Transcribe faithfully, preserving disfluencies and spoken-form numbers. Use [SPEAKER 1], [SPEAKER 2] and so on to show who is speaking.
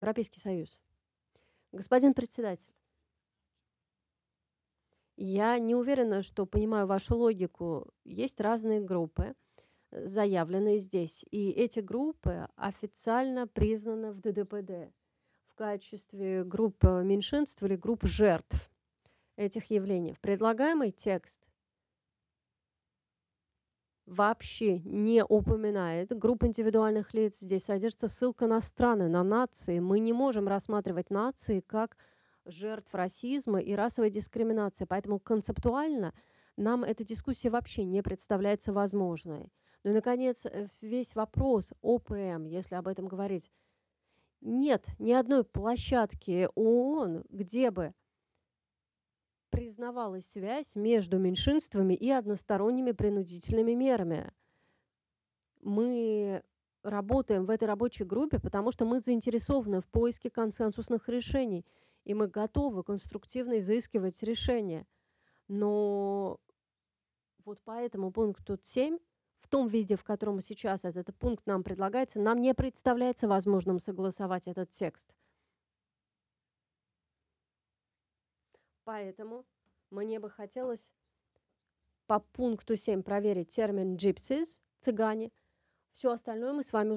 [SPEAKER 1] Европейский Союз. Господин председатель, я не уверена, что понимаю вашу логику. Есть разные группы, э, заявленные здесь, и эти группы официально признаны в ДДПД в качестве групп э, меньшинств или групп жертв этих явлений. В предлагаемый текст вообще не упоминает групп индивидуальных лиц. Здесь содержится ссылка на страны, на нации. Мы не можем рассматривать нации как жертв расизма и расовой дискриминации. Поэтому концептуально нам эта дискуссия вообще не представляется возможной. Ну и, наконец, э, весь вопрос о ПМ, если об этом говорить. Нет ни одной площадки ООН, где бы признавалась связь между меньшинствами и односторонними принудительными мерами. Мы работаем в этой рабочей группе, потому что мы заинтересованы в поиске консенсусных решений, и мы готовы конструктивно изыскивать решения. Но вот по этому пункту семь, в том виде, в котором сейчас этот пункт нам предлагается, нам не представляется возможным согласовать этот текст. Поэтому мне бы хотелось по пункту семь проверить термин gypsies, цыгане. Все остальное мы с вами